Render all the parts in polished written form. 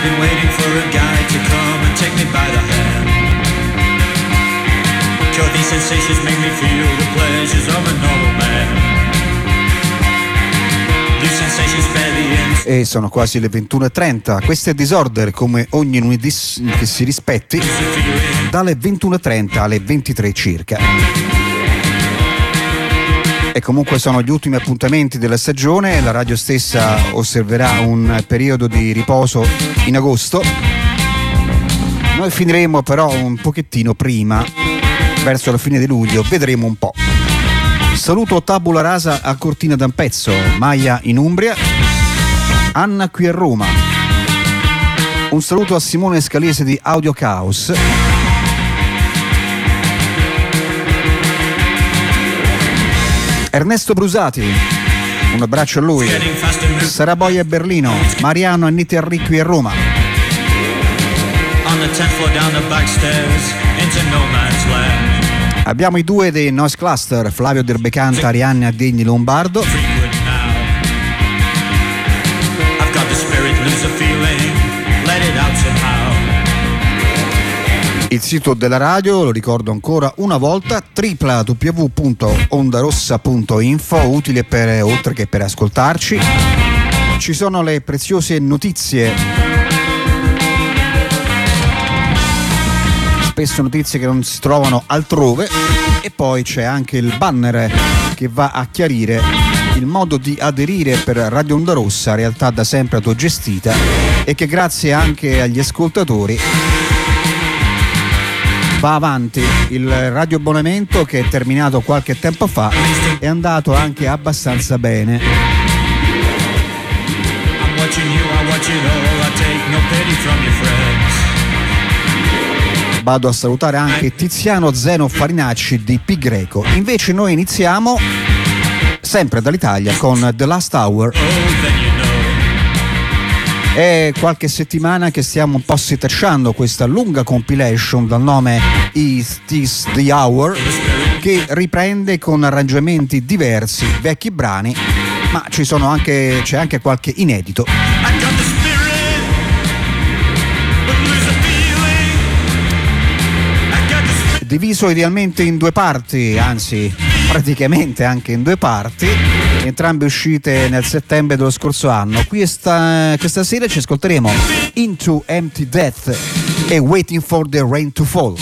been waiting for a guy to come and take me by the hand. Cure these sensations, make me feel the pleasures of a normal man. These sensations spare the end. E sono quasi le 21:30. Questo è Disorder, come ogni lunedì che si rispetti, dalle 21:30 alle 23 circa. E comunque sono gli ultimi appuntamenti della stagione. La radio stessa osserverà un periodo di riposo in agosto. Noi finiremo però un pochettino prima, verso la fine di luglio, vedremo un po'. Saluto Tabula Rasa a Cortina d'Ampezzo, Maia in Umbria, Anna qui a Roma. Un saluto a Simone Scalese di Audio Chaos. Ernesto Brusati, un abbraccio a lui. Sara Boia a Berlino, Mariano Anniti Arri qui a Roma. Abbiamo i due dei Noise Cluster, Flavio Derbecanta, Arianna Degni Lombardo. Il sito della radio, lo ricordo ancora una volta, www.ondarossa.info, utile oltre che per ascoltarci. Ci sono le preziose notizie, spesso notizie che non si trovano altrove, e poi c'è anche il banner che va a chiarire il modo di aderire per Radio Onda Rossa, realtà da sempre autogestita e che grazie anche agli ascoltatori va avanti. Il radioabbonamento, che è terminato qualche tempo fa, è andato anche abbastanza bene. Vado a salutare anche Tiziano Zeno Farinacci di Pi Greco. Invece noi iniziamo sempre dall'Italia con The Last Hour. È qualche settimana che stiamo un po' setacciando questa lunga compilation dal nome Is This The Hour, che riprende con arrangiamenti diversi vecchi brani, ma c'è anche qualche inedito. Diviso idealmente in due parti, anzi praticamente anche in due parti, entrambe uscite nel settembre dello scorso anno. Questa sera ci ascolteremo Into Empty Death e Waiting for the Rain to Fall.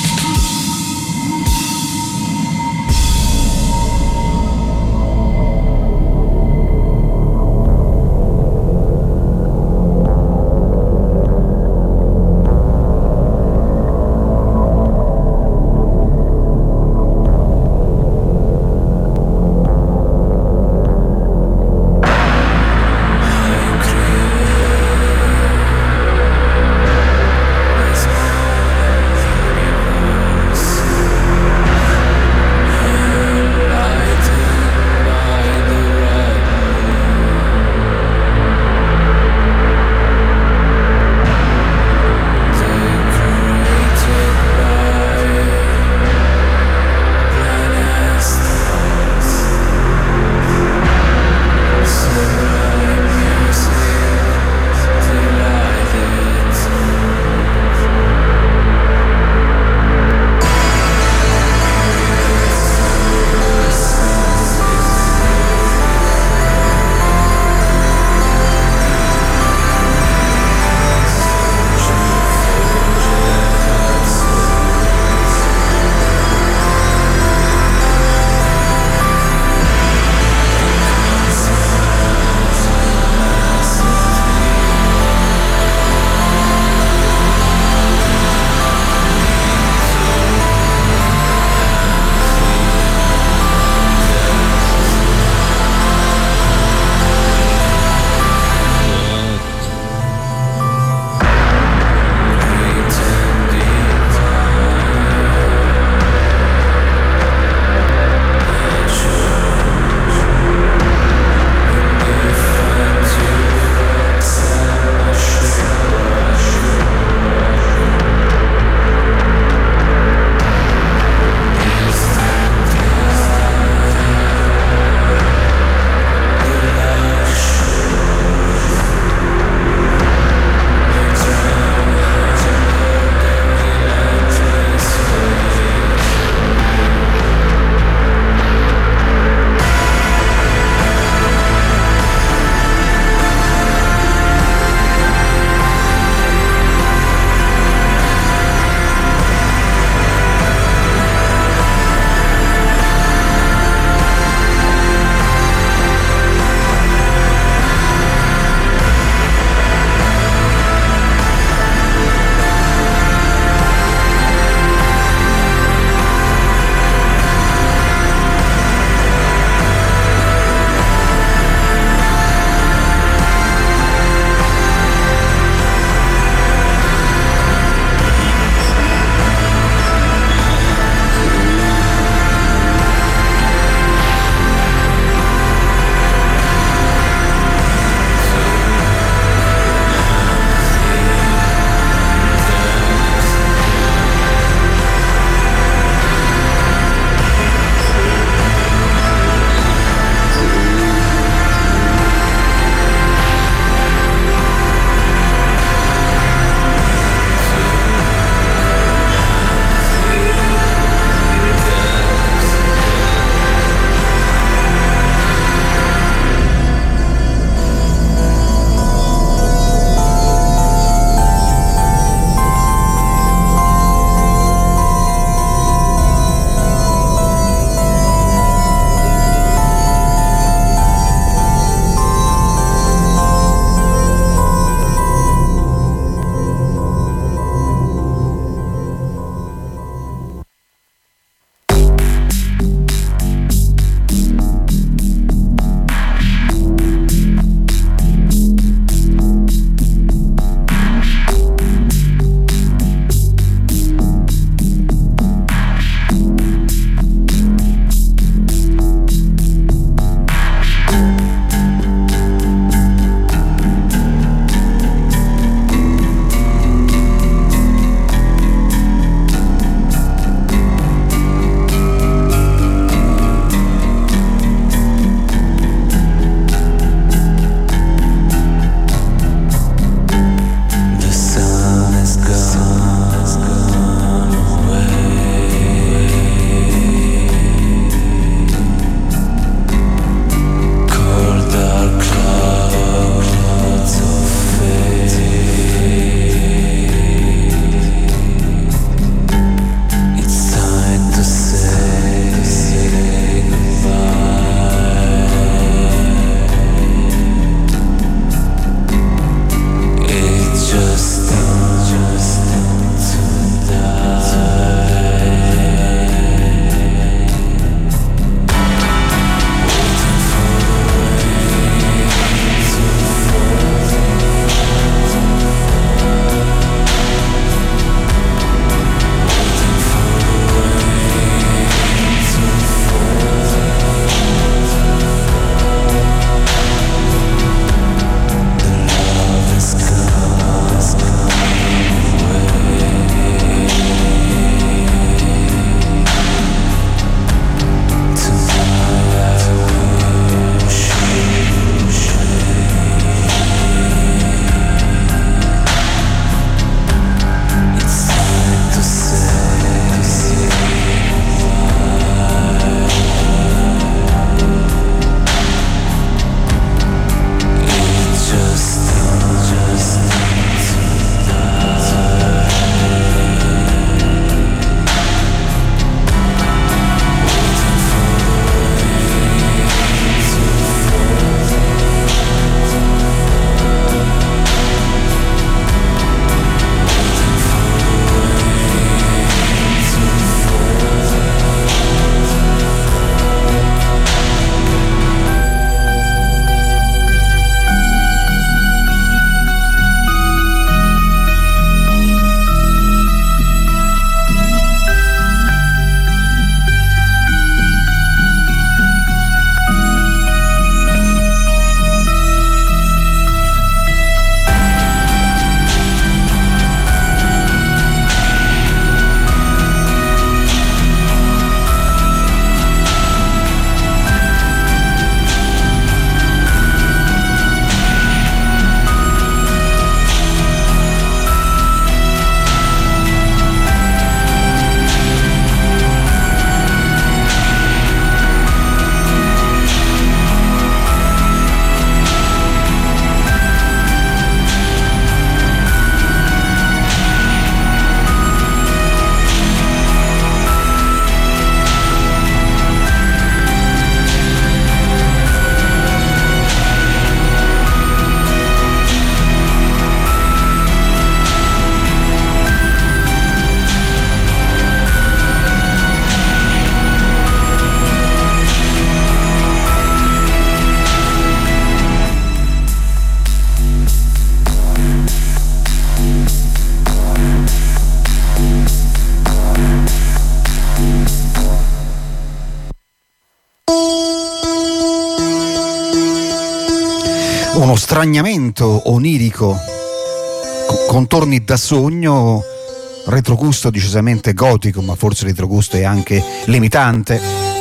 uno straniamento onirico, contorni da sogno, retrogusto decisamente gotico, ma forse il retrogusto è anche limitante.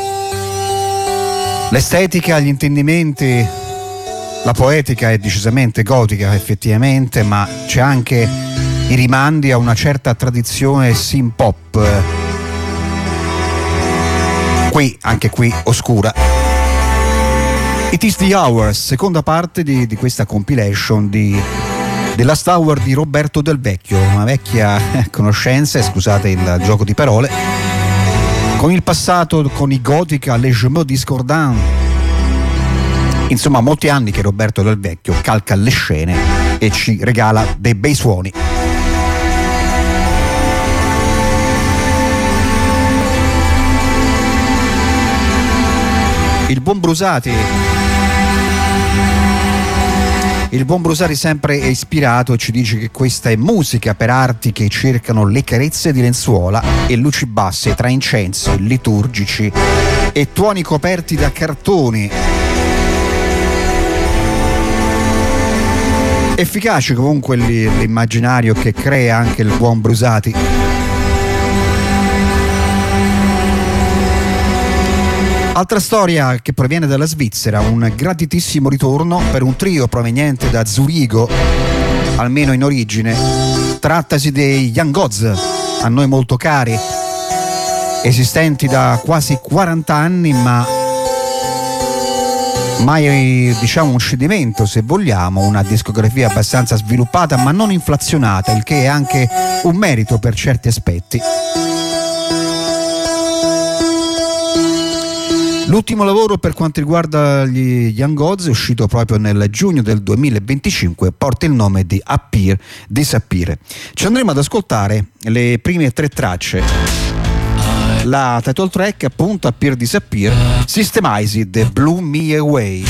L'estetica, gli intendimenti, la poetica è decisamente gotica effettivamente, ma c'è anche i rimandi a una certa tradizione synth pop, anche qui oscura. It is the Hour, seconda parte di questa compilation di The Last Hour di Roberto Del Vecchio, una vecchia conoscenza, scusate il gioco di parole, con il passato, con i Gotica, Les Jumeaux Discordants. Insomma, molti anni che Roberto Del Vecchio calca le scene e ci regala dei bei suoni. Il buon Brusati sempre è ispirato e ci dice che questa è musica per arti che cercano le carezze di lenzuola e luci basse tra incensi liturgici e tuoni coperti da cartoni. Efficace comunque l'immaginario che crea anche il buon Brusati. Altra storia che proviene dalla Svizzera, un gratitissimo ritorno per un trio proveniente da Zurigo, almeno in origine. Trattasi dei Young Gods, a noi molto cari, esistenti da quasi 40 anni, ma mai diciamo un cedimento, se vogliamo, una discografia abbastanza sviluppata ma non inflazionata, il che è anche un merito per certi aspetti. L'ultimo lavoro per quanto riguarda gli Young Gods è uscito proprio nel giugno del 2025 e porta il nome di Appear Disappear. Ci andremo ad ascoltare le prime 3 tracce. La title track, appunto, Appear Disappear, Systemize The Blew Me Away.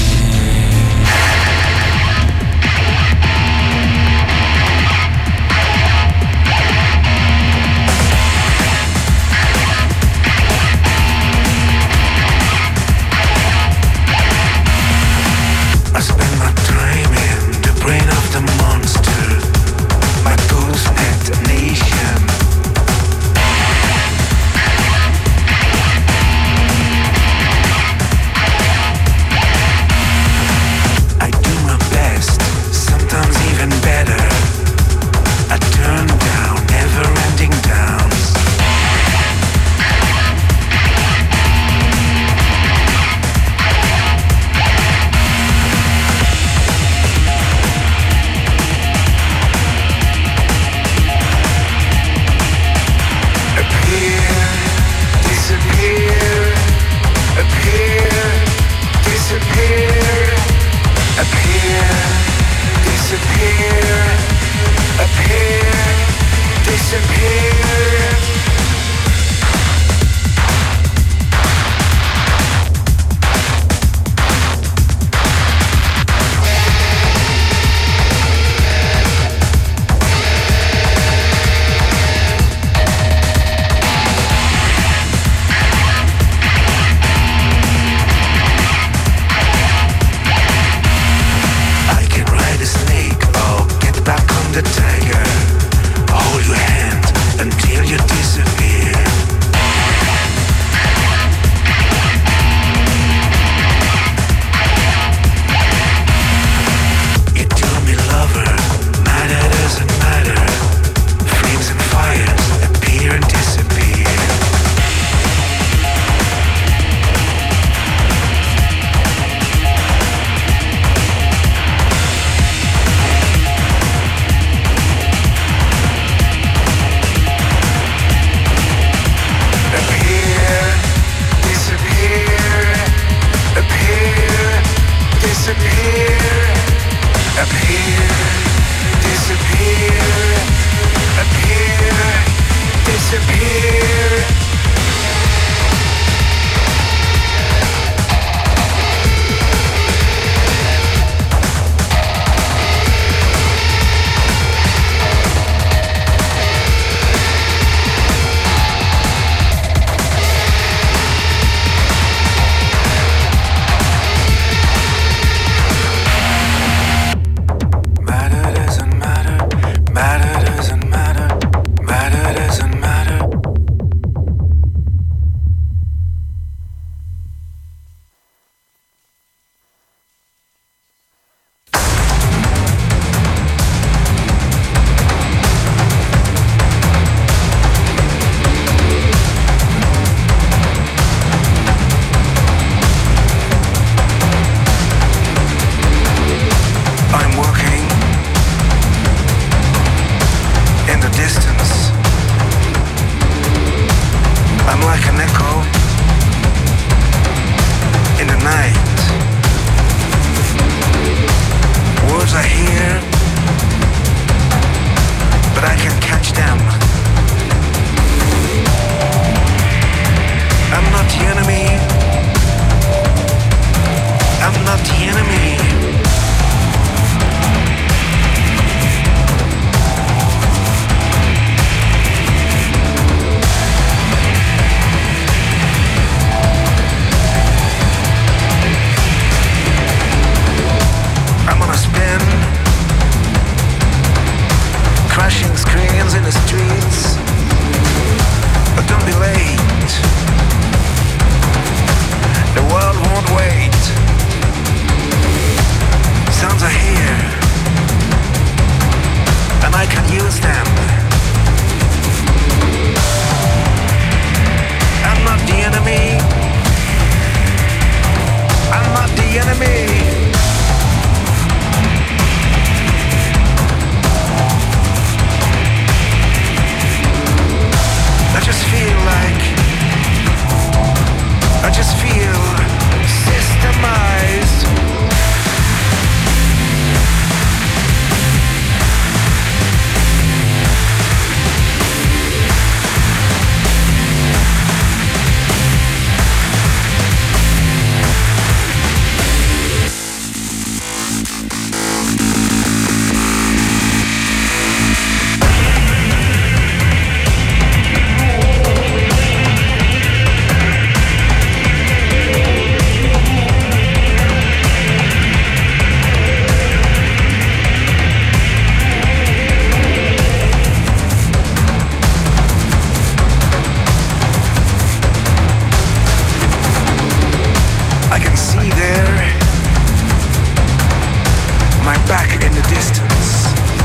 the distance,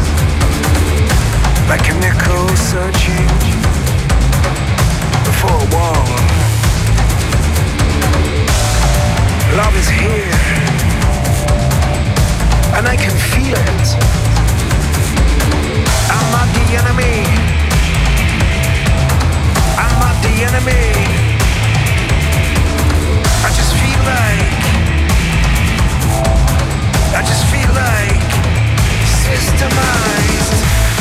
like an echo searching for a wall. Love is here, and I can feel it. I'm not the enemy. I'm not the enemy. I just feel like systemized.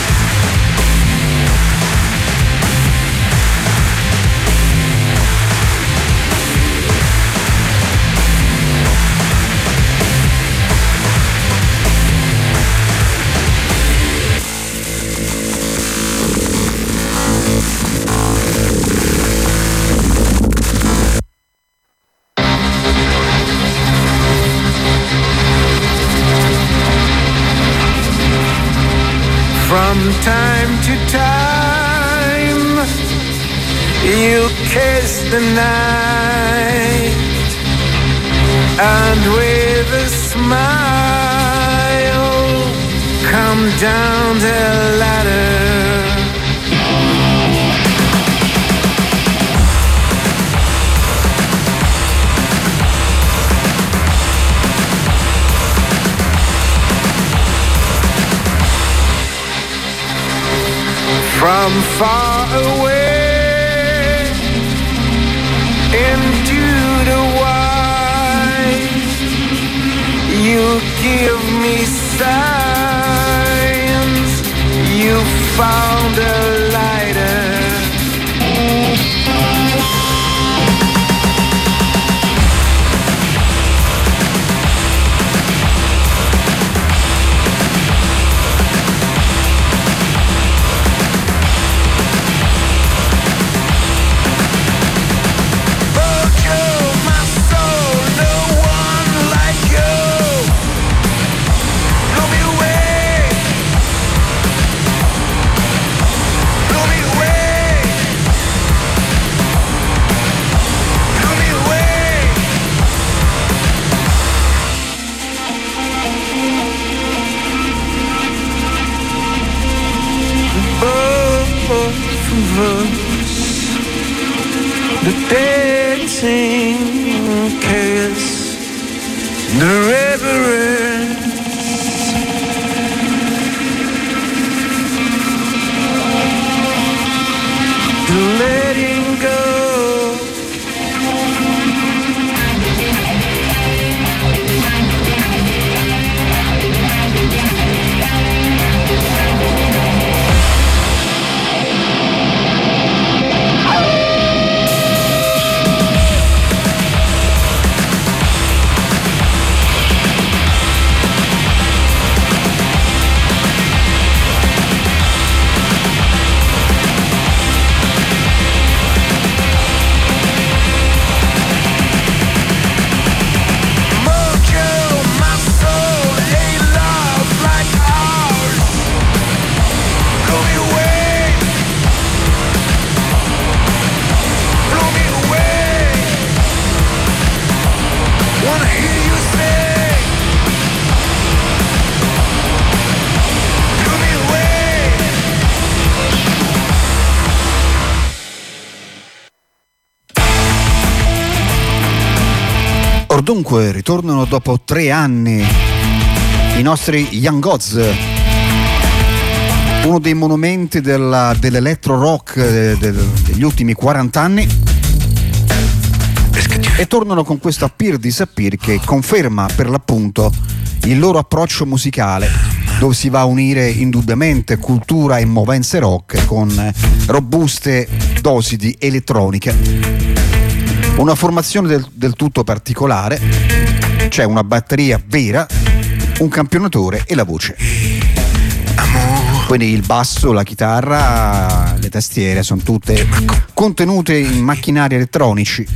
From time to time, you kiss the night, and with a smile, come down the ladder. From far away into the wide, you give me signs. You found a lighter. The dancing kiss, the reverence, the letting go. Dunque, ritornano dopo 3 anni i nostri Young Gods, uno dei monumenti dell'electro rock degli ultimi 40 anni, e tornano con questo Appear Disappear che conferma per l'appunto il loro approccio musicale, dove si va a unire indubbiamente cultura e movenze rock con robuste dosi di elettronica. Una formazione del tutto particolare, c'è una batteria vera, un campionatore e la voce. Quindi il basso, la chitarra, le tastiere sono tutte contenute in macchinari elettronici.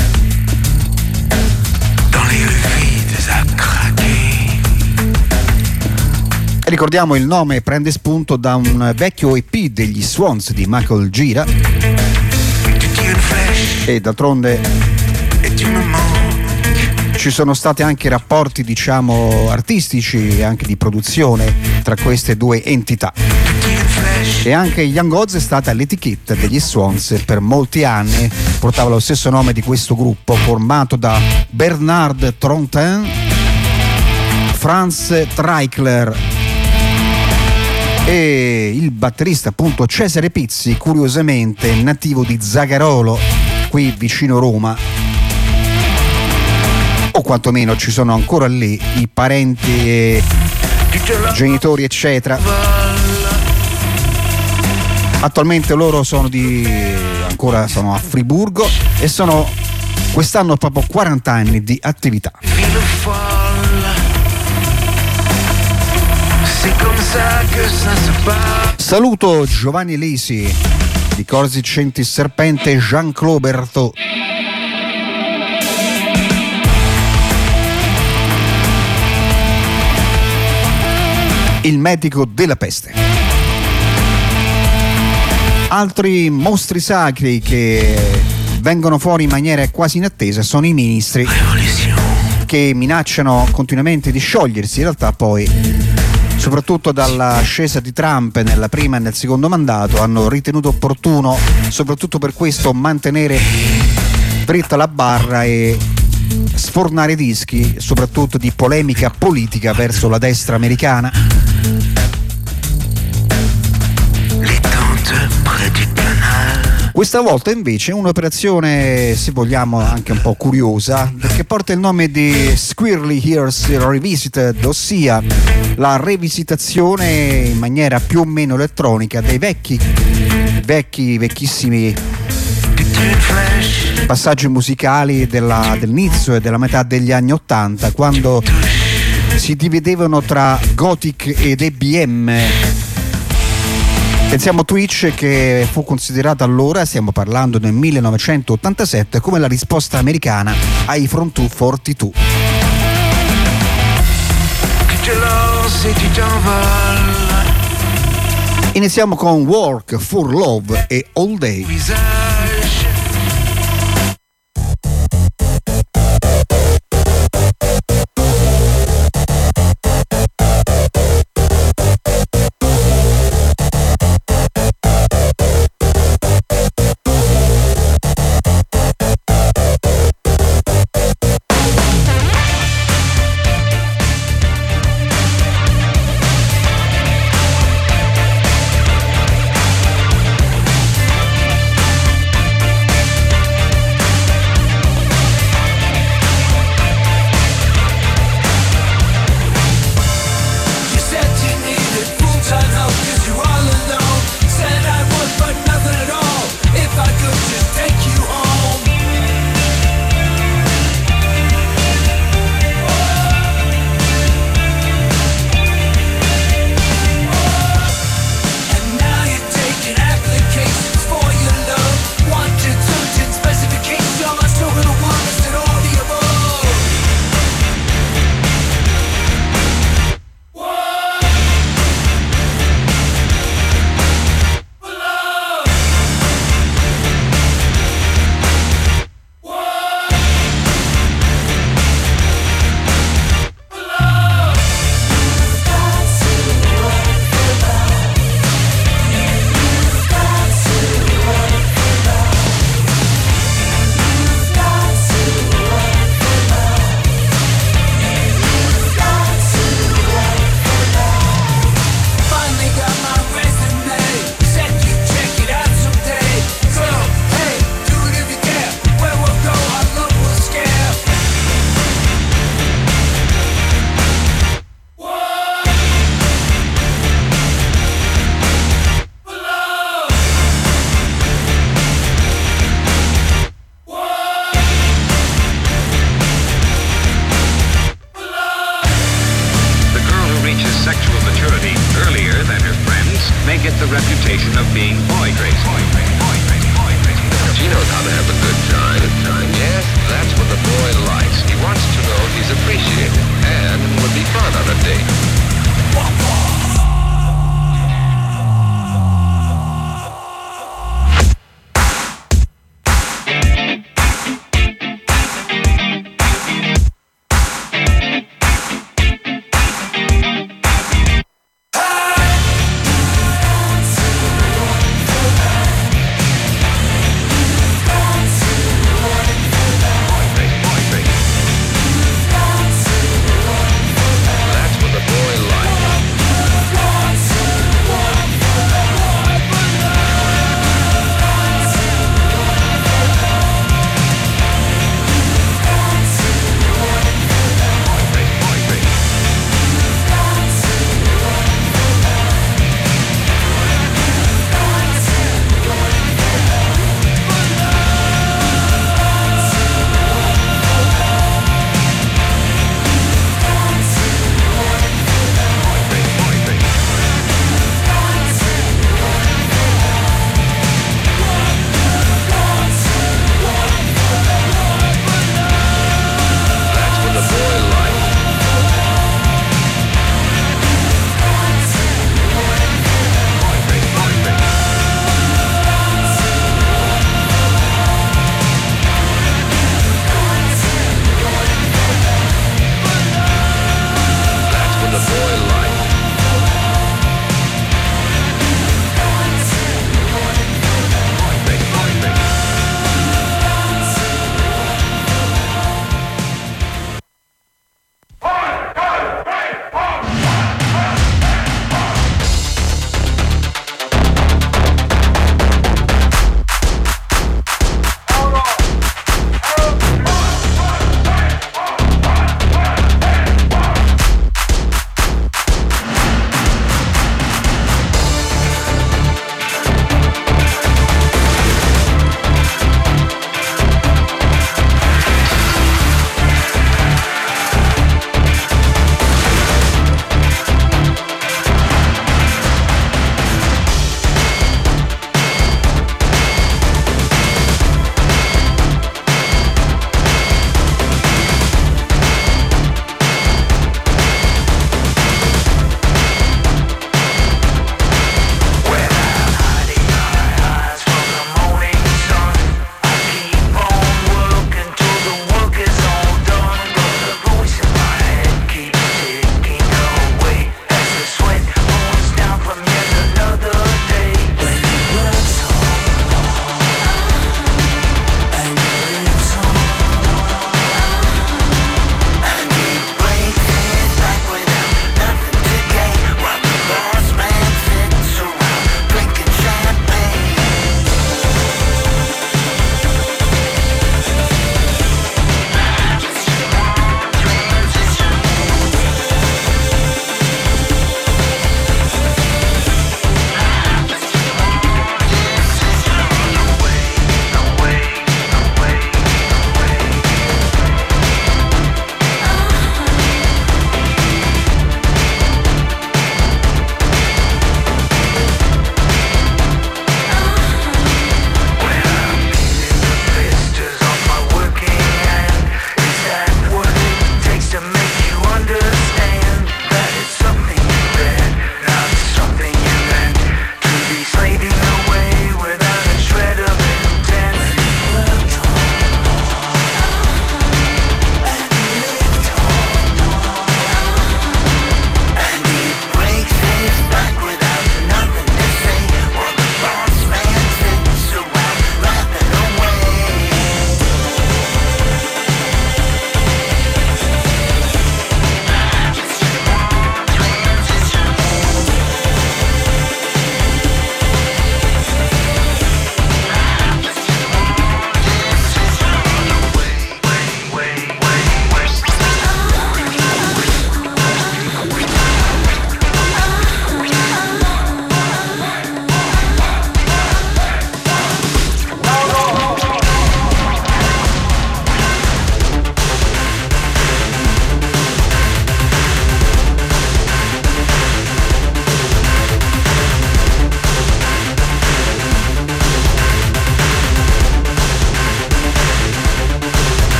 E ricordiamo, il nome prende spunto da un vecchio EP degli Swans di Michael Gira, e d'altronde ci sono stati anche rapporti, diciamo, artistici e anche di produzione tra queste due entità. E anche Young Gods è stata l'etichetta degli Swans per molti anni, portava lo stesso nome di questo gruppo formato da Bernard Trontin, Franz Treichler e il batterista appunto Cesare Pizzi, curiosamente nativo di Zagarolo, qui vicino Roma, o quantomeno ci sono ancora lì i parenti e genitori eccetera. Attualmente loro sono ancora sono a Friburgo e sono quest'anno proprio 40 anni di attività. Saluto Giovanni Lisi di Corsi Centi Serpente, Jean-Claude Berthaud. Il medico della peste. Altri mostri sacri che vengono fuori in maniera quasi inattesa sono i ministri che minacciano continuamente di sciogliersi. In realtà poi, soprattutto dall'ascesa di Trump nella prima e nel secondo mandato, hanno ritenuto opportuno, soprattutto per questo, mantenere dritta la barra e sfornare dischi, soprattutto di polemica politica verso la destra americana. Questa volta invece è un'operazione, se vogliamo, anche un po' curiosa, perché porta il nome di Squirrely Hears Revisited, ossia la rivisitazione in maniera più o meno elettronica dei vecchissimi passaggi musicali dell'inizio e della metà degli anni '80, quando si dividevano tra Gothic ed EBM. Pensiamo a Twitch, che fu considerata allora, stiamo parlando del 1987, come la risposta americana ai From 242. Iniziamo con Work for Love e All Day.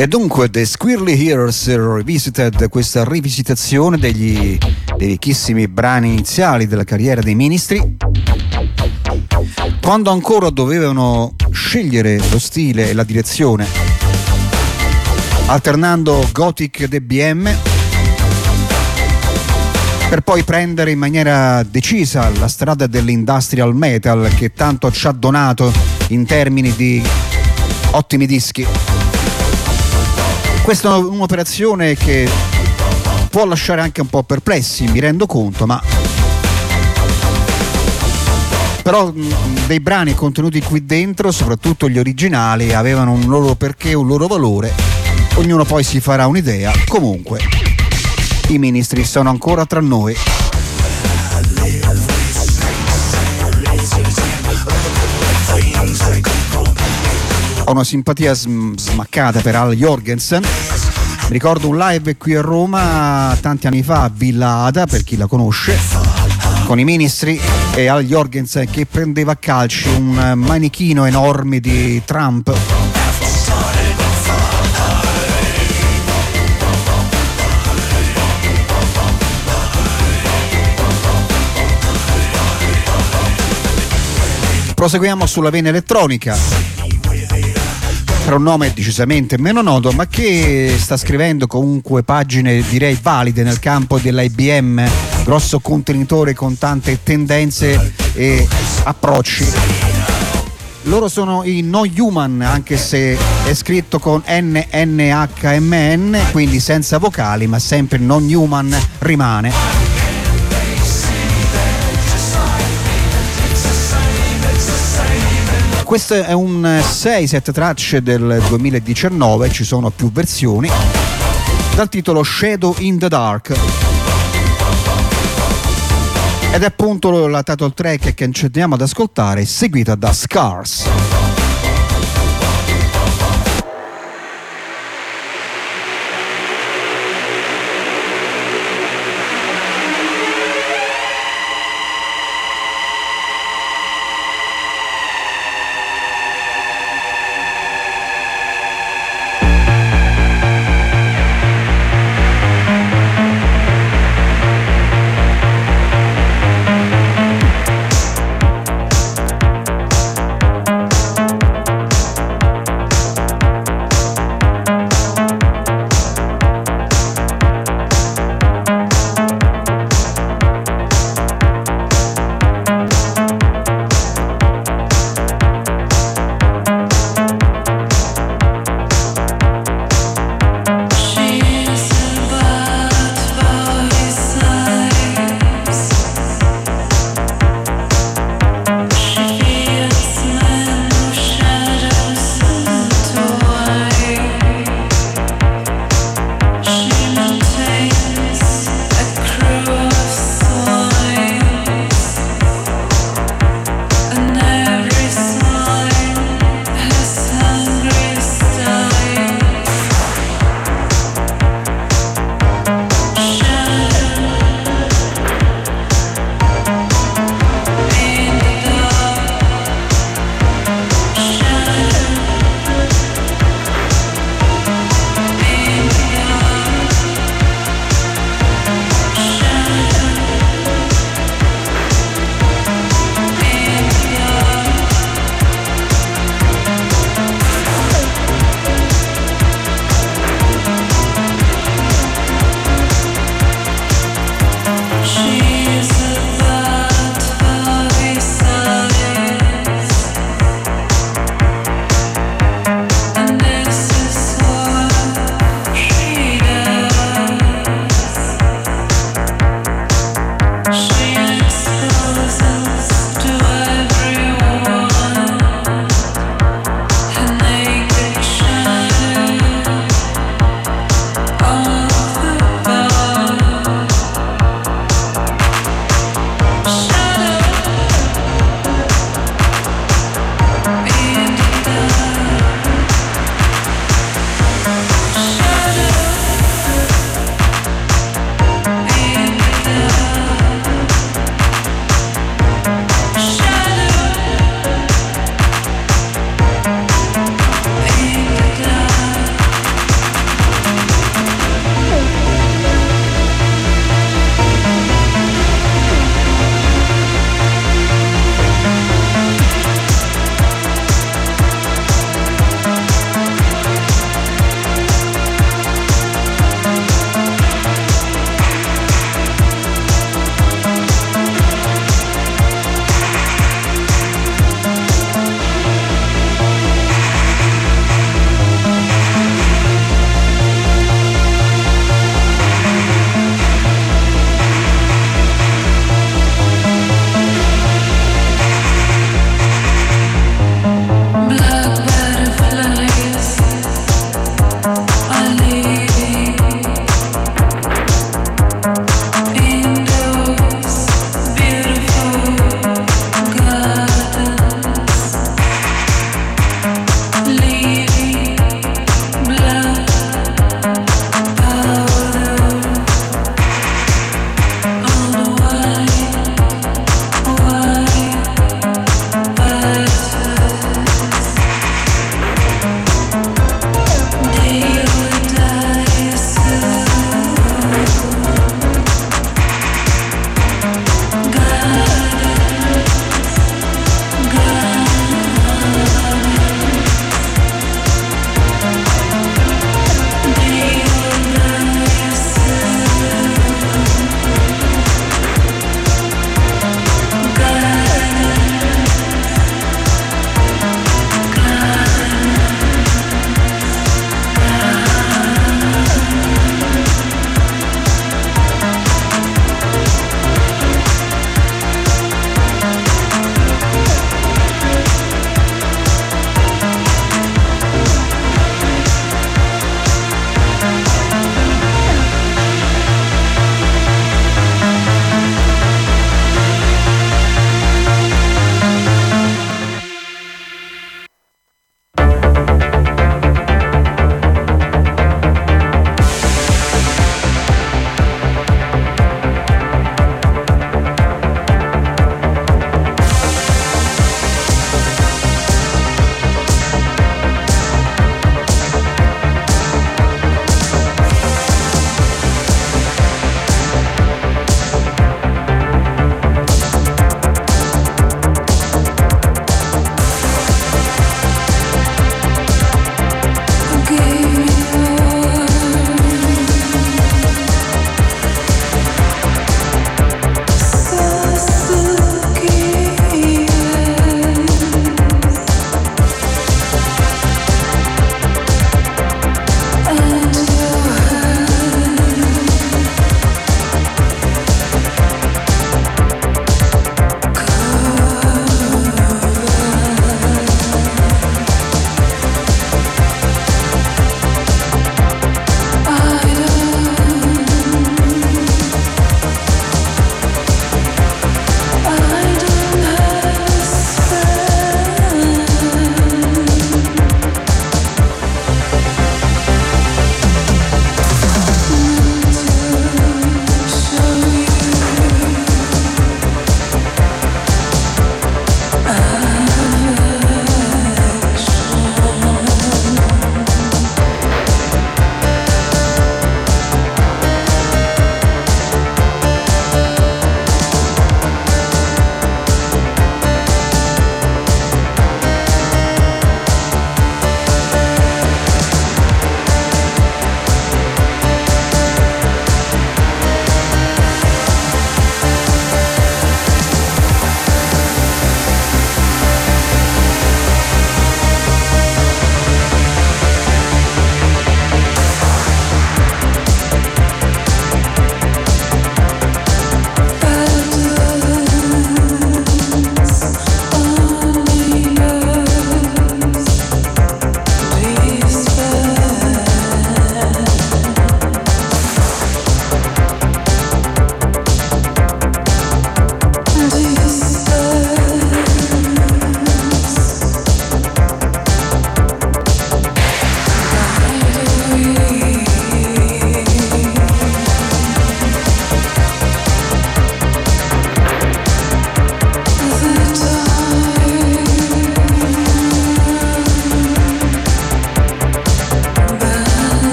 E dunque The Squirrely Heroes Revisited, questa rivisitazione dei ricchissimi brani iniziali della carriera dei Ministry, quando ancora dovevano scegliere lo stile e la direzione, alternando gothic ed EBM, per poi prendere in maniera decisa la strada dell'industrial metal che tanto ci ha donato in termini di ottimi dischi. Questa è un'operazione che può lasciare anche un po' perplessi, mi rendo conto, ma però dei brani contenuti qui dentro, soprattutto gli originali, avevano un loro perché, un loro valore. Ognuno poi si farà un'idea. Comunque i Ministry sono ancora tra noi. Ho una simpatia smaccata per Al Jorgensen. Mi ricordo un live qui a Roma tanti anni fa a Villa Ada, per chi la conosce, con i Ministry e Al Jorgensen che prendeva a calci un manichino enorme di Trump. Proseguiamo sulla vena elettronica, per un nome decisamente meno noto, ma che sta scrivendo comunque pagine direi valide nel campo dell'IBM, grosso contenitore con tante tendenze e approcci. Loro sono i No Human, anche se è scritto con NNHMN, quindi senza vocali, ma sempre Non Human rimane. Questo è un 6-7 tracce del 2019, ci sono più versioni, dal titolo Shadow in the Dark. Ed è appunto la title track che ci andiamo ad ascoltare, seguita da Scars.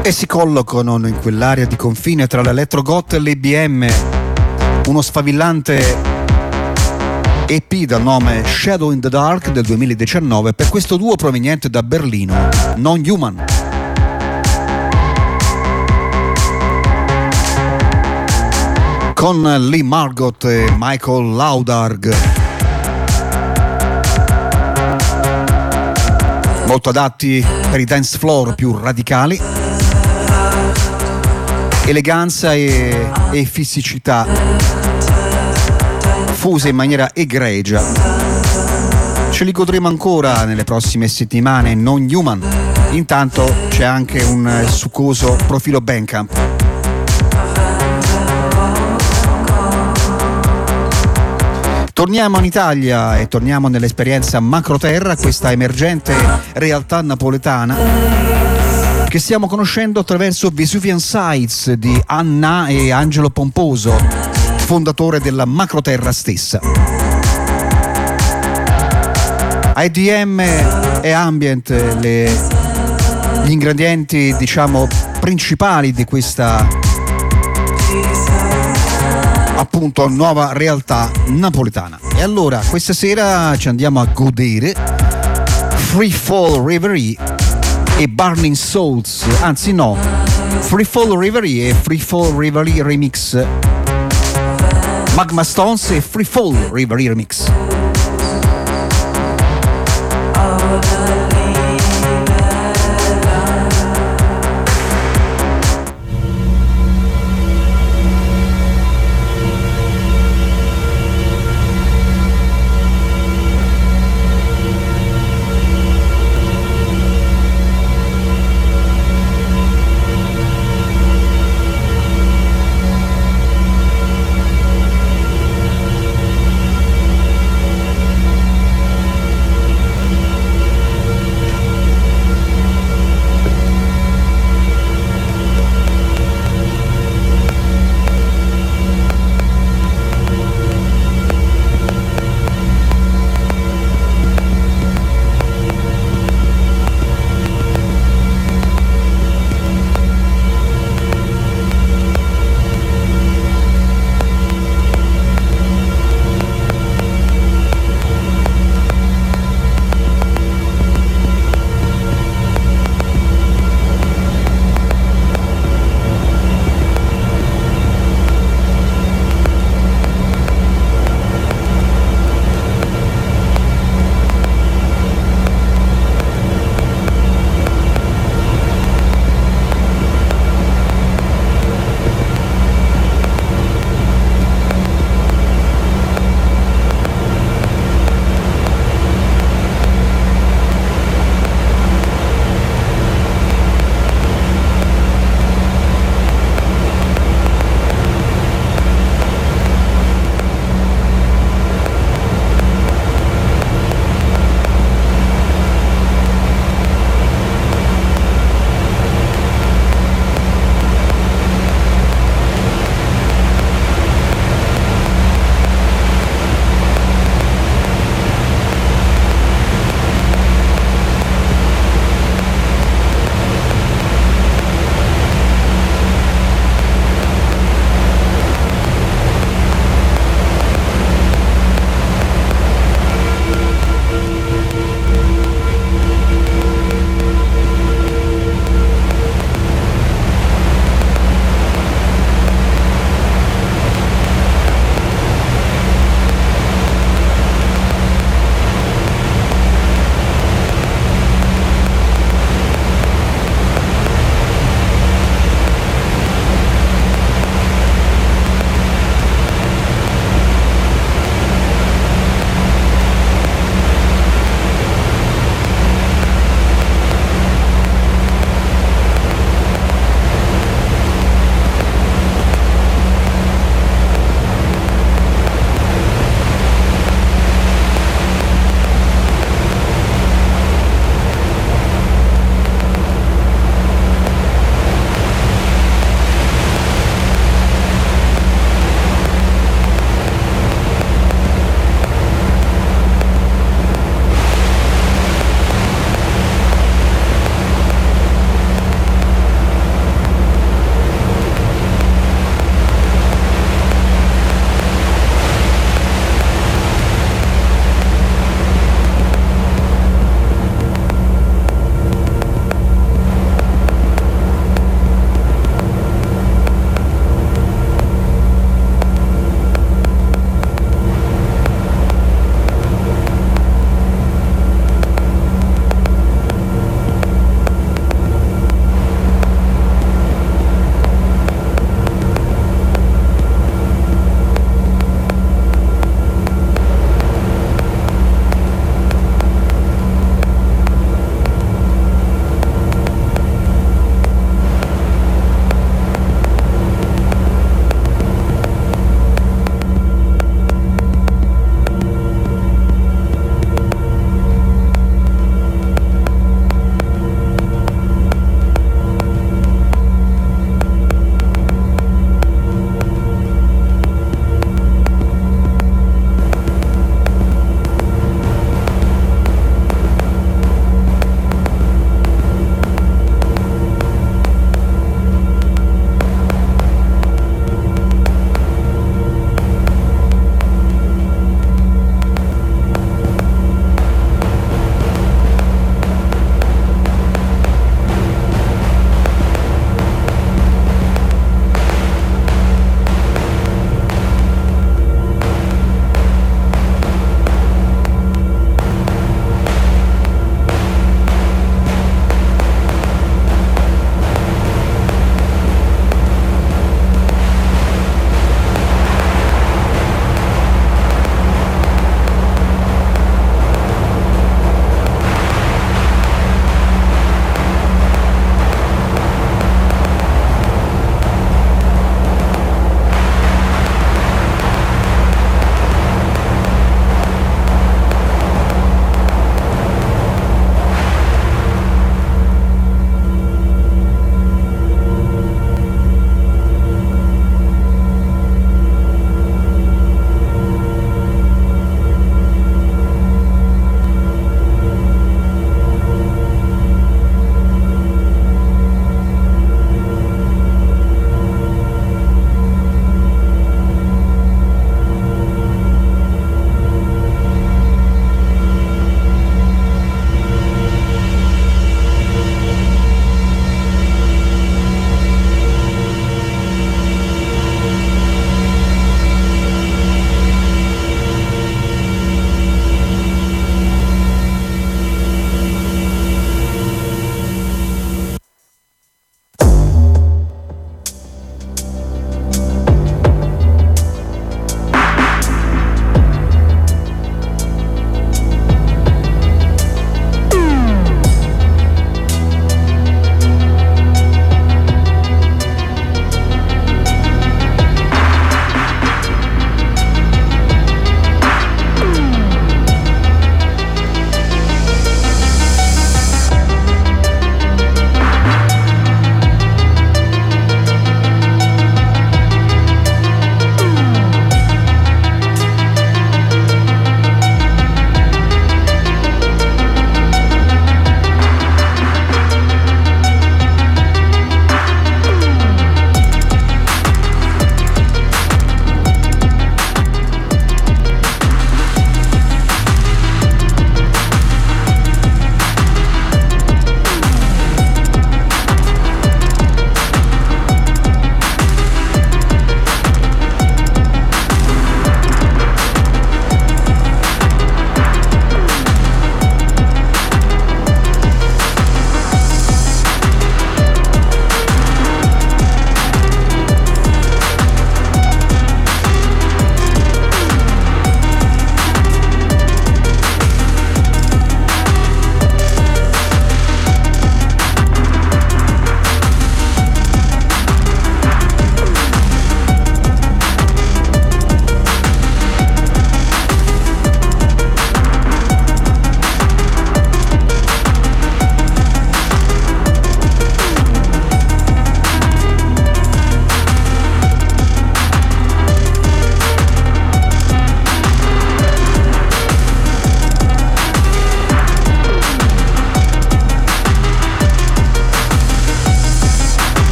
e si collocano in quell'area di confine tra l'electro-goth e l'EBM, uno sfavillante EP dal nome Shadow in the Dark del 2019 per questo duo proveniente da Berlino, Non Human. Con Lee Margot e Michael Laudarg, molto adatti per i dance floor più radicali, eleganza e fisicità fuse in maniera egregia. Ce li godremo ancora nelle prossime settimane, Non Human. Intanto c'è anche un succoso profilo Bandcamp. Torniamo in Italia e torniamo nell'esperienza Macroterra, questa emergente realtà napoletana che stiamo conoscendo attraverso Vesuvian Sights di Anna e Angelo Pomposo, fondatore della Macroterra stessa. IDM e ambient, gli ingredienti diciamo principali di questa appunto nuova realtà napoletana. E allora questa sera ci andiamo a godere Free Fall Reverie e Burning Souls, anzi no, Free Fall Reverie e Free Fall Reverie Remix, Magma Stones e Free Fall Reverie Remix.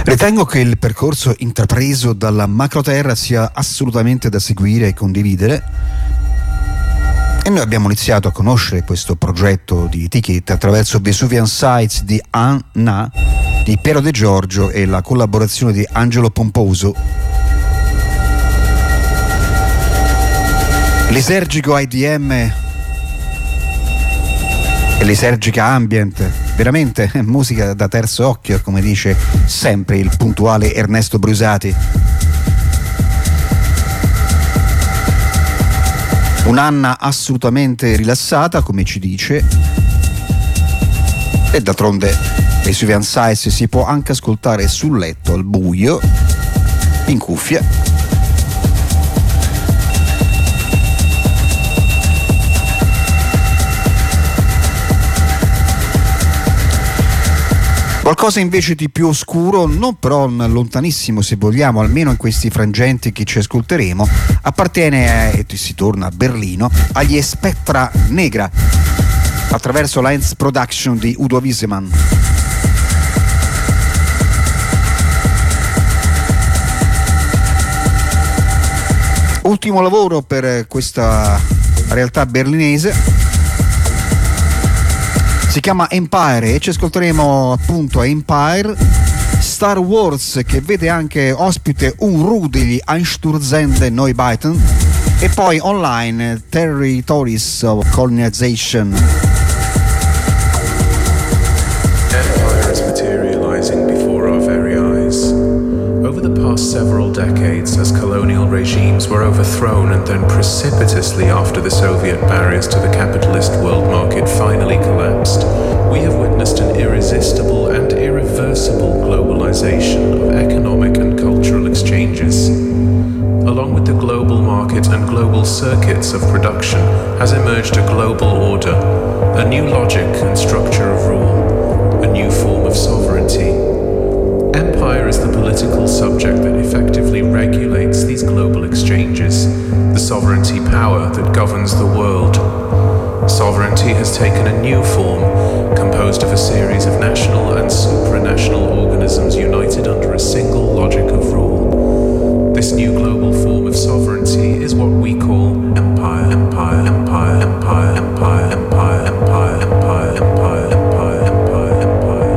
Ritengo che il percorso intrapreso dalla Macroterra sia assolutamente da seguire e condividere, e noi abbiamo iniziato a conoscere questo progetto di etichetta attraverso Vesuvian Sights di Anna, di Piero De Giorgio, e la collaborazione di Angelo Pomposo. L'esergico IDM e l'esergica ambient, veramente musica da terzo occhio, come dice sempre il puntuale Ernesto Brusati. Un'Anna assolutamente rilassata, come ci dice, e d'altronde Vesuvian Sights si può anche ascoltare sul letto al buio, in cuffia. Qualcosa invece di più oscuro, non però lontanissimo se vogliamo, almeno in questi frangenti che ci ascolteremo, appartiene, e si torna a Berlino, agli Spectra Negra, attraverso la Enz Production di Udo Wiesemann. Ultimo lavoro per questa realtà berlinese. Si chiama Empire e ci ascolteremo appunto a Empire, Star Wars, che vede anche ospite un Ru degli Einsturzende Neubauten, e poi online Territories of Colonization. Empire is materializing before our very eyes. Over the past several decades, as colonial regimes were overthrown and then precipitously after the Soviet barriers to the capitalist world market finally collapsed, we have witnessed an irresistible and irreversible globalization of economic and cultural exchanges. Along with the global market and global circuits of production has emerged a global order, a new logic and structure of rule, a new form of sovereignty. Empire is the political subject that effectively regulates these global exchanges, the sovereignty power that governs the world. Sovereignty has taken a new form, composed of a series of national and supranational organisms united under a single logic of rule. This new global form of sovereignty is what we call empire, empire, empire, empire, empire, empire, empire, empire, empire, empire, empire, empire.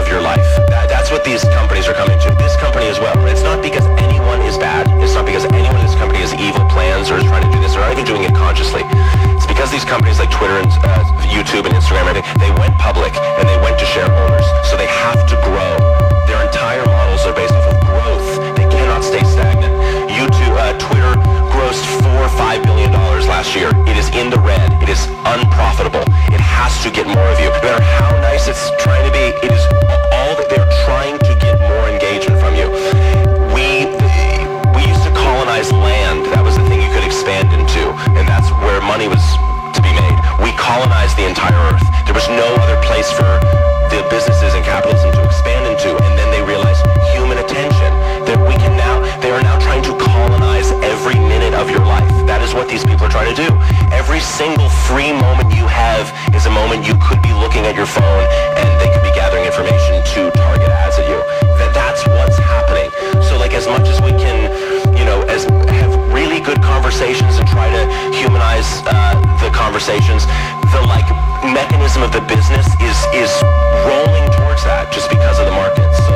of your life. That's what these companies are coming to. This company as well. It's not because anyone is bad. It's not because anyone in this company has evil plans or is trying to do this. They're not even doing it consciously. It's because these companies like Twitter and YouTube and Instagram and everything, they went public and they went to shareholders. So they have to grow. Their entire models are based off of growth. They cannot stay stagnant. Twitter grossed $4 or $5 billion last year. It is in the red. It is unprofitable. It has to get more of you. No matter how nice it's trying to be, it is all that they're trying to get more engagement from you. We used to colonize land. That was the thing you could expand into, and that's where money was to be made. We colonized the entire earth. There was no other place for the businesses and capitalism to expand into, and then they realized human attention. They are now trying to colonize every minute of your life. That is what these people are trying to do. Every single free moment you have is a moment you could be looking at your phone and they could be gathering information to target ads at you. That's what's happening. So like as much as we can, have really good conversations and try to humanize the conversations, the mechanism of the business is rolling towards that just because of the market. So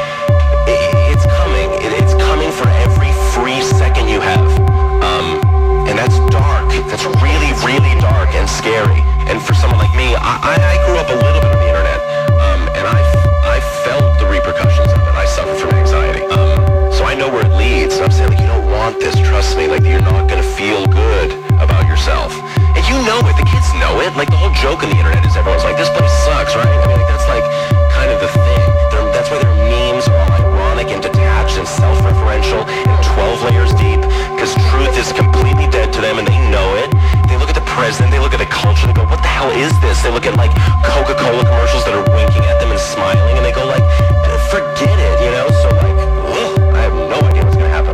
it's coming. It's coming for every free second you have. And that's dark. That's really, really dark and scary. And for someone like me, I grew up a little bit on the internet. And I felt the repercussions of it. I suffer from anxiety. So I know where it leads. And I'm saying, you don't want this. Trust me. You're not going to feel good about yourself. And you know it. The kids know it. The whole joke on the internet is everyone's like, this place sucks, right? I mean, that's kind of the thing. That's why their memes are all ironic and detached and self-referential and 12 layers deep, because truth is completely dead to them and they know it. They look at the president, they look at the culture, they go, what the hell is this? They look at Coca-Cola commercials that are winking at them and smiling, and they go forget it, So I have no idea what's gonna happen.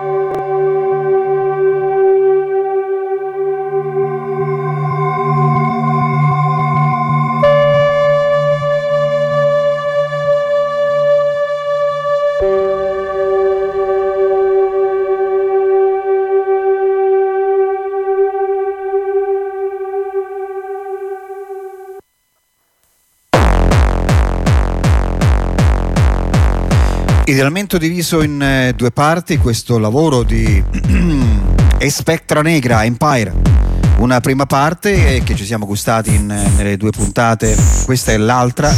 Idealmente diviso in due parti questo lavoro di Spectra Negra, Empire. Una prima parte che ci siamo gustati nelle due puntate, questa è l'altra,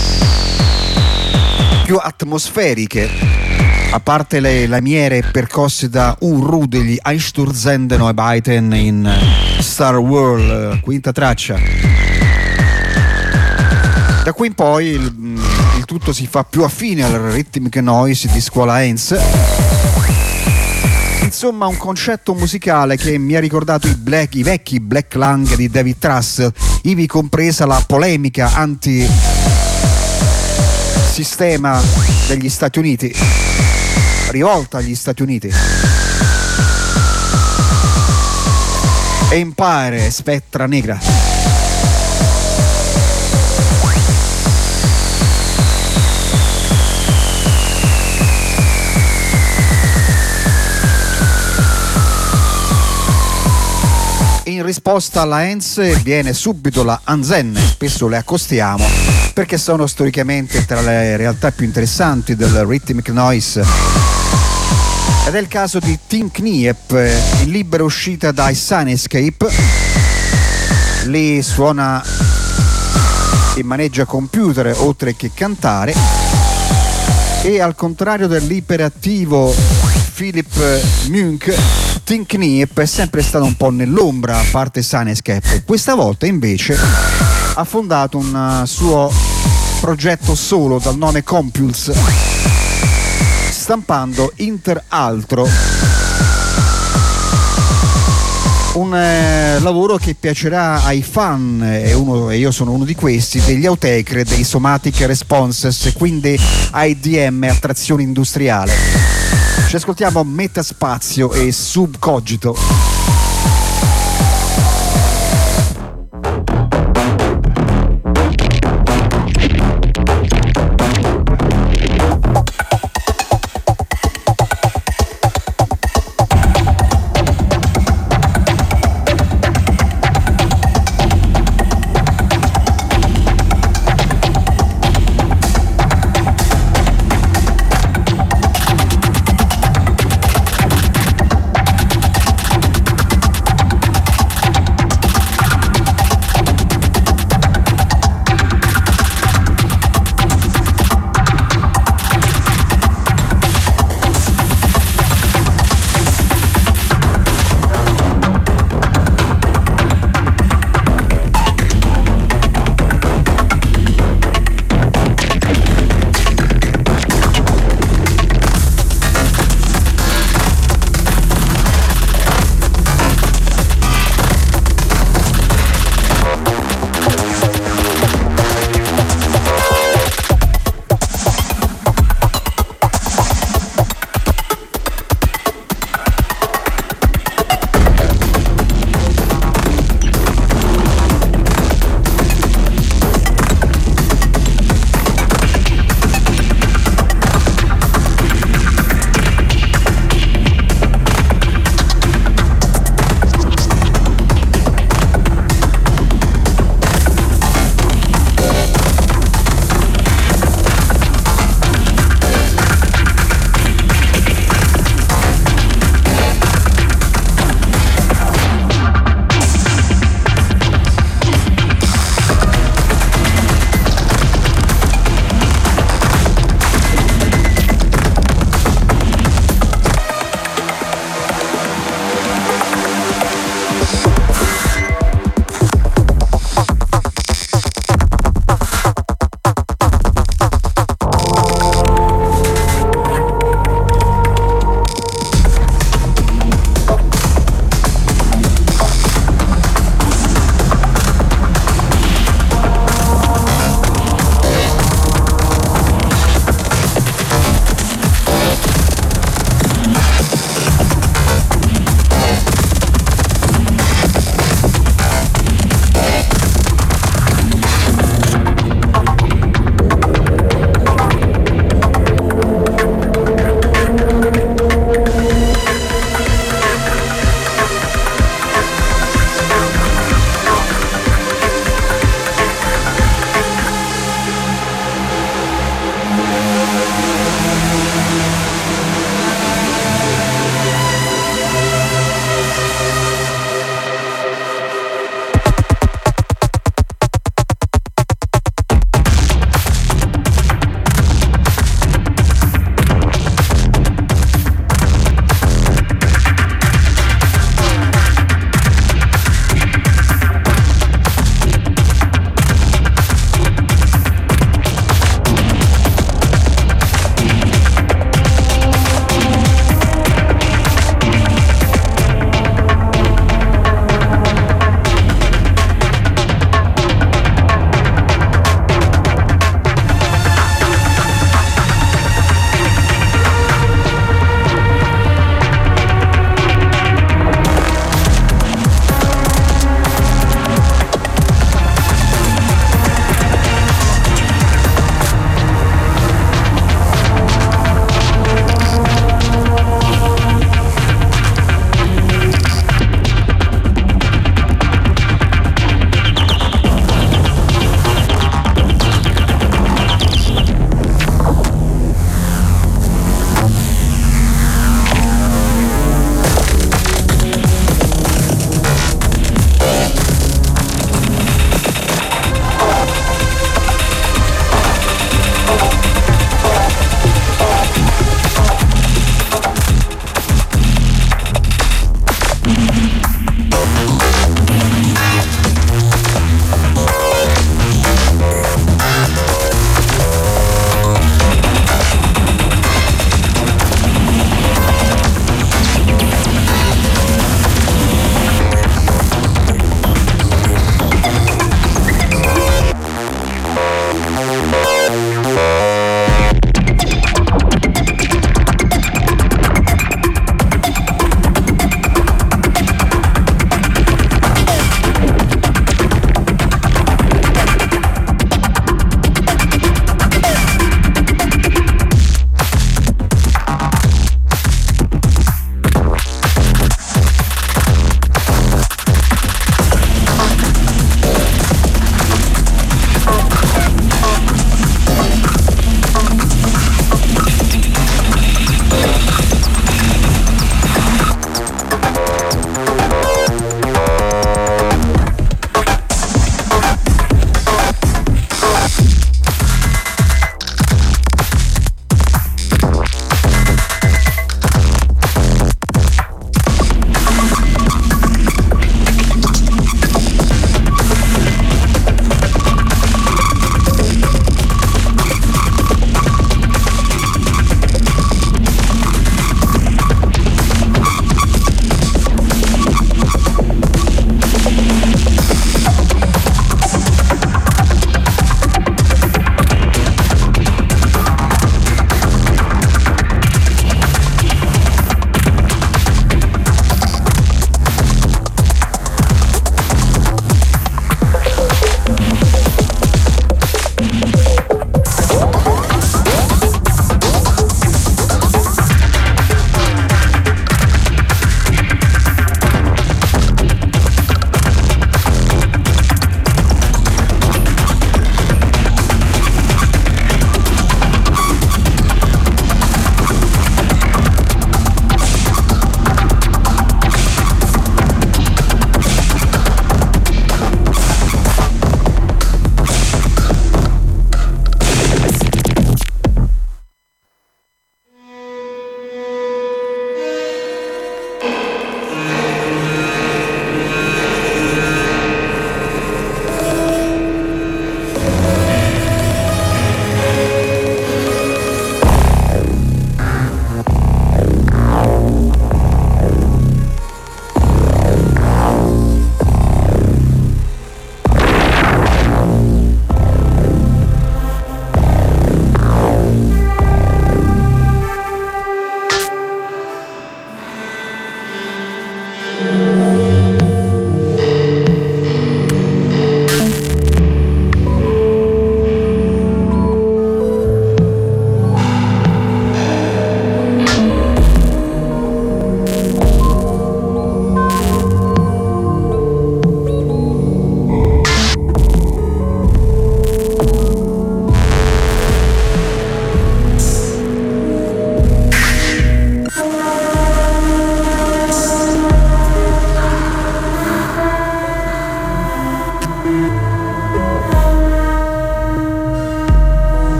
più atmosferiche, a parte le lamiere percosse da Uru degli Einstürzende Neubauten in Star World, quinta traccia. Da qui in poi il tutto si fa più affine al rhythmic noise di scuola Hens. Insomma, un concetto musicale che mi ha ricordato i vecchi Black Lung di David Trussell, ivi compresa la polemica anti-sistema degli Stati Uniti, rivolta agli Stati Uniti. Empire, Spectra Negra. In risposta alla Hens viene subito la Anzen, spesso le accostiamo perché sono storicamente tra le realtà più interessanti del rhythmic noise. Ed è il caso di Tim Kniep, in libera uscita dai Sunescape. Lì suona e maneggia computer oltre che cantare, e al contrario dell'iperattivo Philip Munk, Tim Kniep è sempre stato un po' nell'ombra, a parte Sunescape. Questa volta invece ha fondato un suo progetto solo dal nome Compulse, stampando Inter Altro, un lavoro che piacerà ai fan, e io sono uno di questi, degli Autechre, dei Somatic Responses, quindi IDM a trazione industriale. Ci ascoltiamo Metaspazio e Subcogito.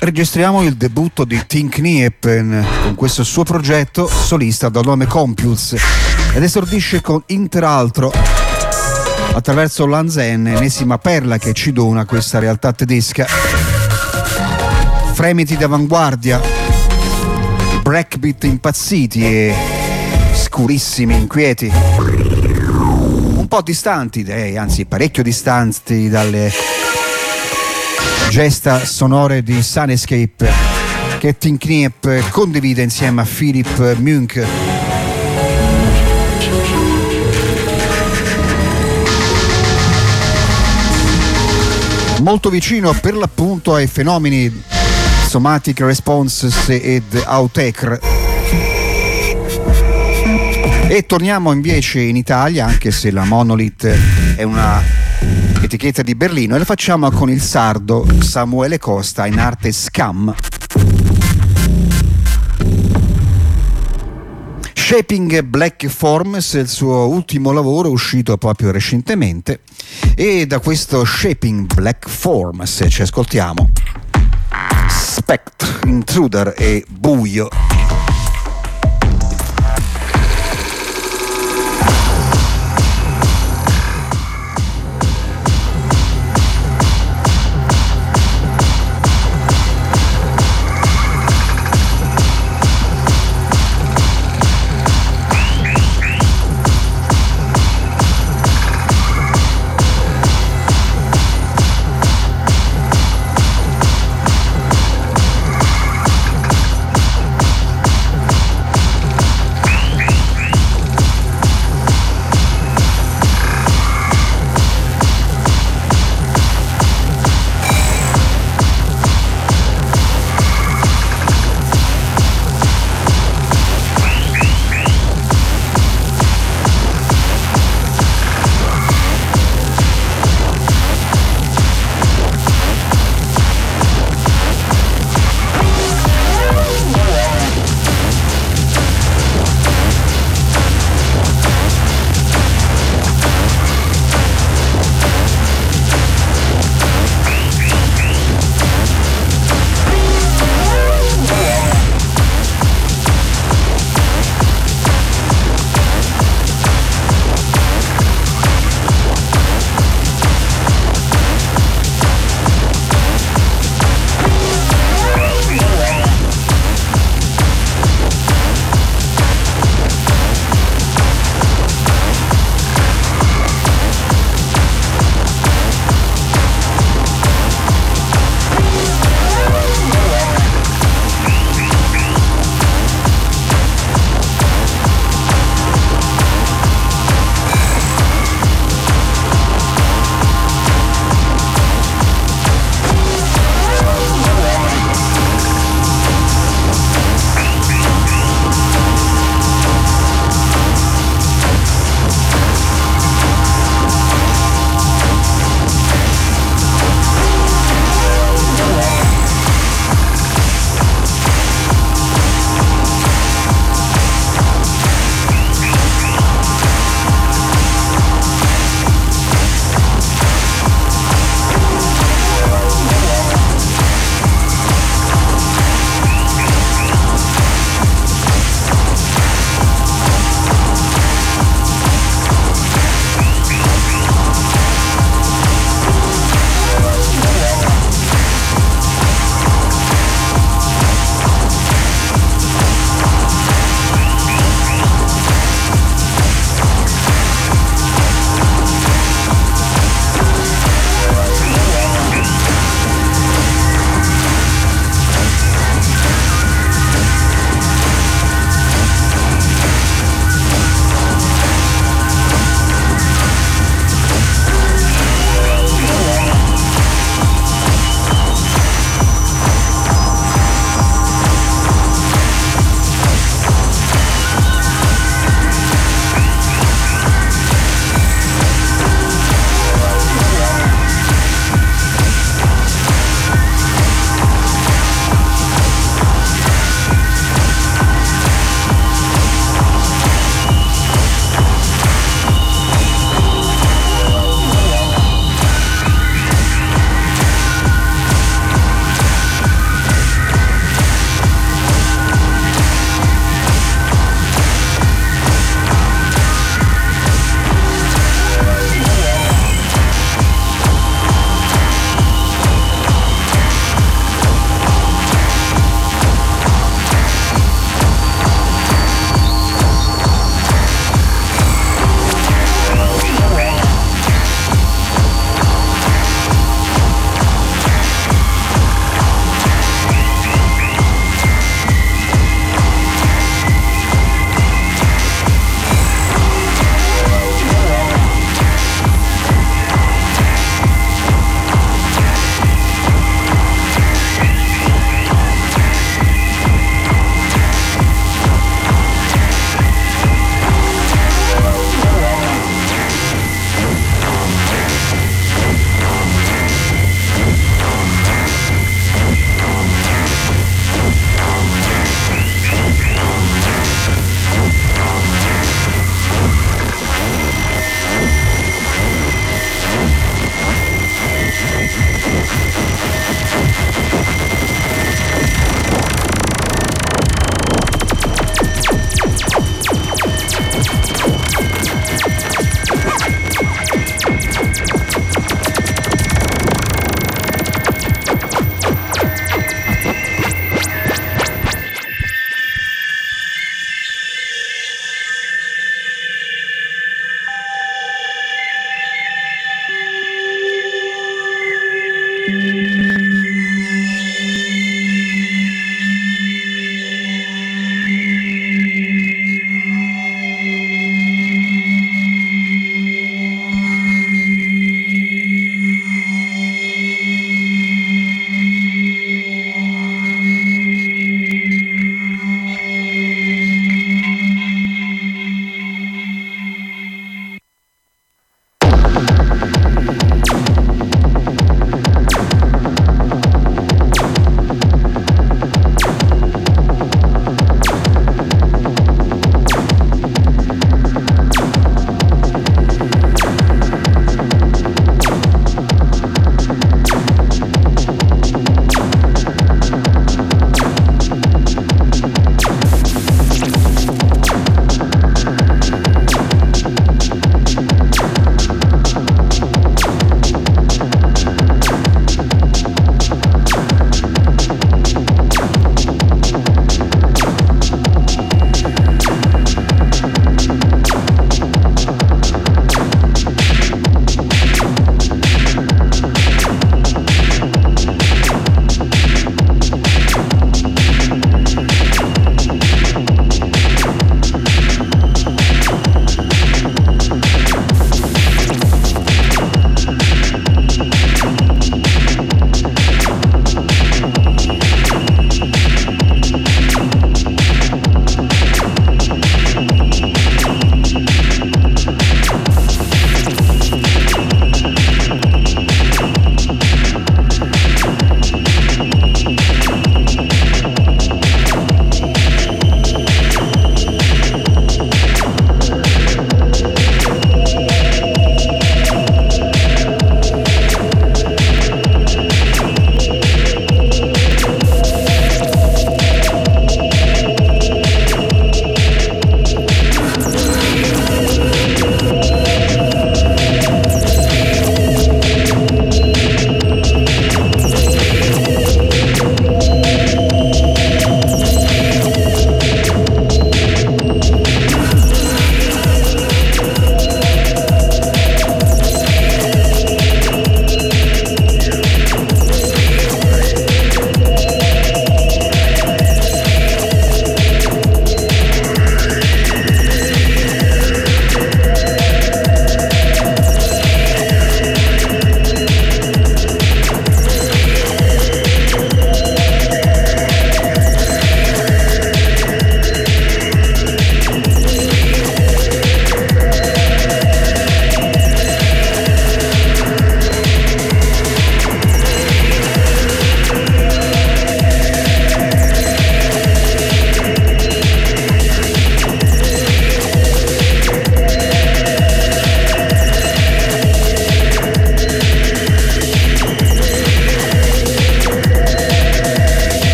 registriamo il debutto di Tim Kniepen con questo suo progetto solista dal nome Compulse ed esordisce con Interaltro attraverso Lanzen, ennesima perla che ci dona questa realtà tedesca. Fremiti d'avanguardia, breakbeat impazziti e scurissimi, inquieti, un po' distanti, anzi parecchio distanti dalle gesta sonore di Sunescape che Tim Kniep condivide insieme a Philip Munk. Molto vicino per l'appunto ai fenomeni Somatic Responses ed Autechre. E torniamo invece in Italia, anche se la Monolith è una etichetta di Berlino, e la facciamo con il sardo Samuele Costa, in arte Scam. Shaping Black Forms è il suo ultimo lavoro, uscito proprio recentemente, e da questo Shaping Black Forms ci ascoltiamo Spectre, Intruder e Buio.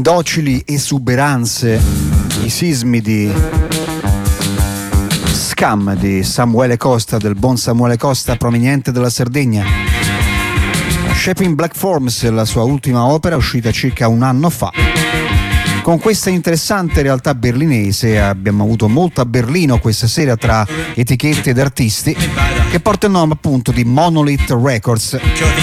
indocili esuberanze, i sismi di Scam di Samuele Costa, del buon Samuele Costa proveniente dalla Sardegna. Shaping Black Forms, la sua ultima opera uscita circa un anno fa. Con questa interessante realtà berlinese abbiamo avuto molto a Berlino questa sera tra etichette ed artisti, che porta il nome appunto di Monolith Records.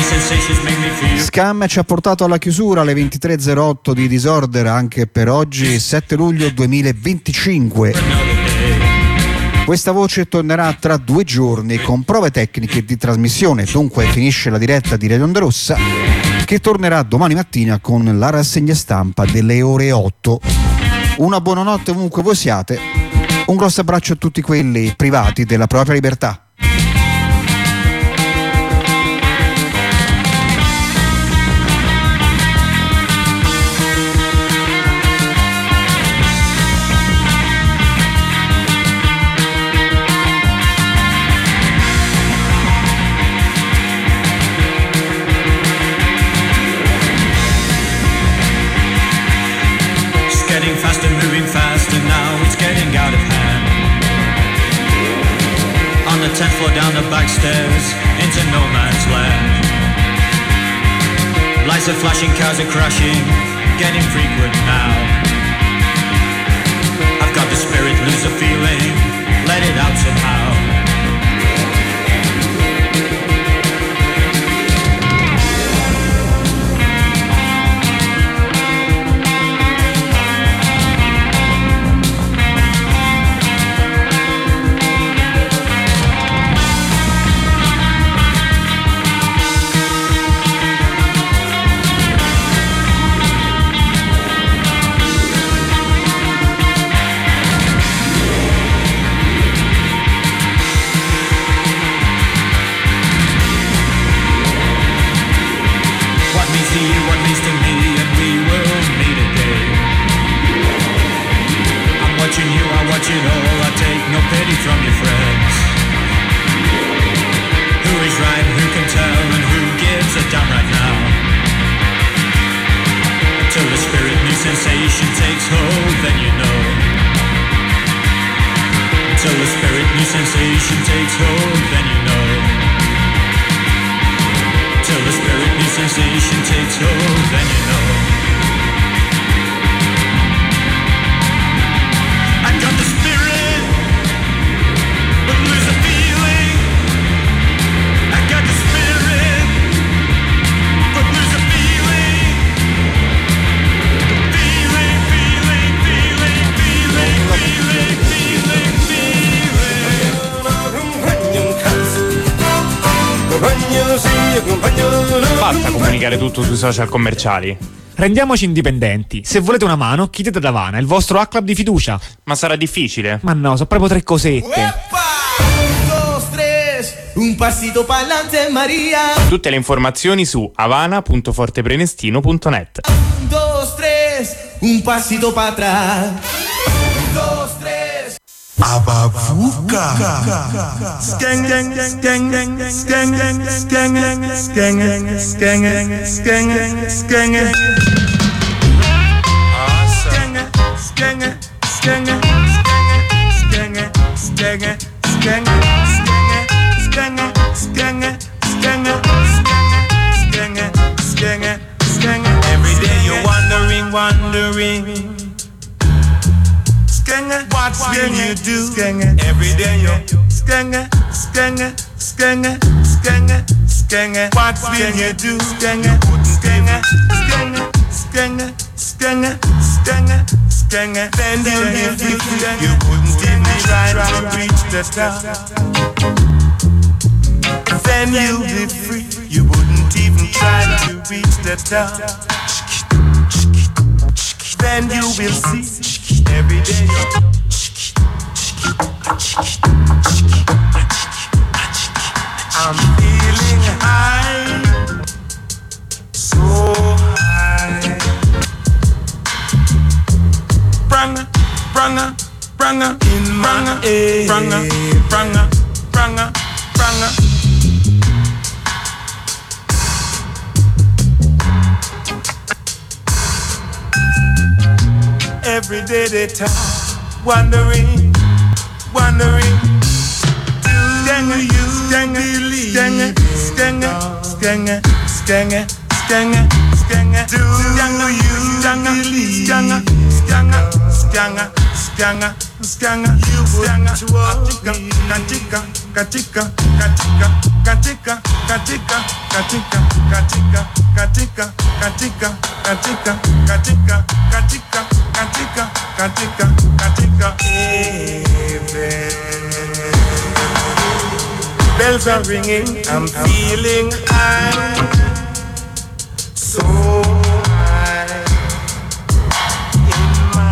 Scam ci ha portato alla chiusura alle 23.08 di Disorder anche per oggi, 7 luglio 2025. Questa voce tornerà tra 2 giorni con prove tecniche di trasmissione, dunque finisce la diretta di Radio Onda Rossa, che tornerà domani mattina con la rassegna stampa delle ore 8. Una buonanotte ovunque voi siate, un grosso abbraccio a tutti quelli privati della propria libertà. Moving fast and now it's getting out of hand. On the 10th floor down the back stairs into no man's land. Lights are flashing, cars are crashing, getting frequent now. I've got the spirit, lose the feeling, let it out somehow. Basta comunicare tutto sui social commerciali. Rendiamoci indipendenti. Se volete una mano, chiedete da Havana, il vostro A-Club di fiducia. Ma sarà difficile? Ma no, sono proprio 3 cosette. Un passito pa'lante Maria. Tutte le informazioni su havana.forteprenestino.net. 1, 2, 3, un passito para atrás. 1, 2, 3. Abavuka. Skeng skeng skeng skeng skeng skeng skeng skeng skeng. Skeng skeng skeng skeng skeng skeng skeng. Every day you're wondering. What will you do? Every day you're what will you do? You wouldn't then you'll be free. You wouldn't even try to reach the top. Then you'll be free. You wouldn't even try to reach the top. Then you will see every day I'm feeling high, so high. Branga in my ear. Branga. every day they talk, wondering. Bells are ringing, I'm feeling high, so high in my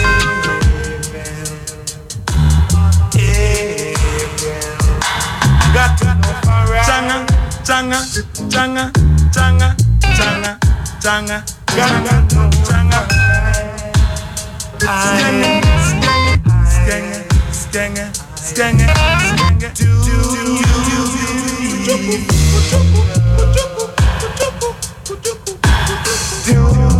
heaven. Got to know for right. Changa, got to know changa. Skanga. Do